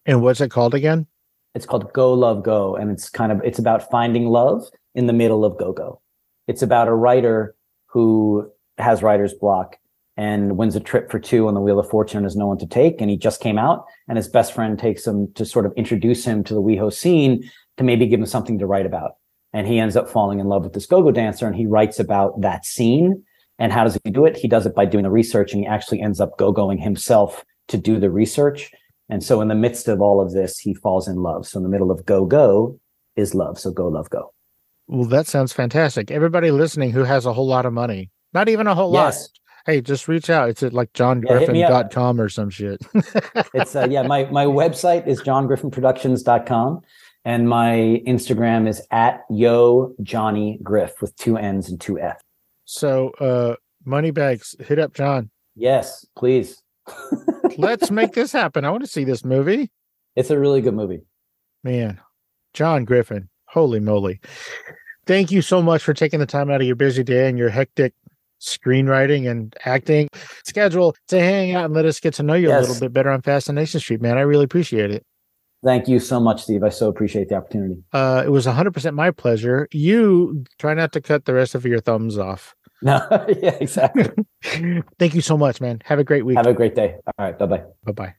And what's it called again? It's called Go Love Go, and it's about finding love in the middle of go-go. It's about a writer who has writer's block and wins a trip for two on the Wheel of Fortune and has no one to take, and he just came out, and his best friend takes him to sort of introduce him to the WeHo scene to maybe give him something to write about. And he ends up falling in love with this go-go dancer, and he writes about that scene. And how does he do it? He does it by doing the research, and he actually ends up go-going himself to do the research. And so in the midst of all of this, he falls in love. So in the middle of go-go is love. So Go Love Go. Well, that sounds fantastic. Everybody listening who has a whole lot of money, not even a whole lot. Hey, just reach out. It's at like johngriffin.com or some shit. It's my website is johngriffinproductions.com, and my Instagram is at @YoJohnnyGriff with 2 N's and 2 F. So, Moneybags, hit up John. Yes, please. Let's make this happen. I want to see this movie. It's a really good movie. Man, John Griffin. Holy moly. Thank you so much for taking the time out of your busy day and your hectic screenwriting and acting schedule to hang out and let us get to know you a little bit better on Fascination Street, man. I really appreciate it. Thank you so much, Steve. I so appreciate the opportunity. It was 100% my pleasure. You try not to cut the rest of your thumbs off. No, yeah, exactly. Thank you so much, man. Have a great week. Have a great day. All right. Bye-bye. Bye-bye.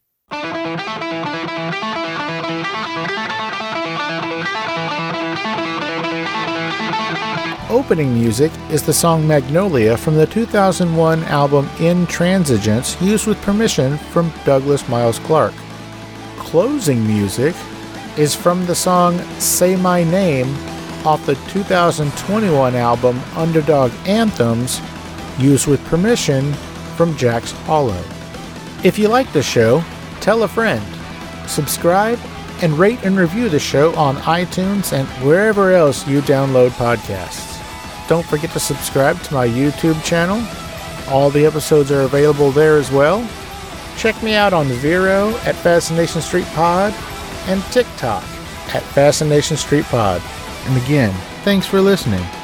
Opening music is the song Magnolia from the 2001 album Intransigence, used with permission from Douglas Miles Clark. Closing music is from the song Say My Name off the 2021 album Underdog Anthems, used with permission from Jack's Hollow. If you like the show, tell a friend. Subscribe and rate and review the show on iTunes and wherever else you download podcasts. Don't forget to subscribe to my YouTube channel. All the episodes are available there as well. Check me out on Vero at Fascination Street Pod and TikTok at Fascination Street Pod. And again, thanks for listening.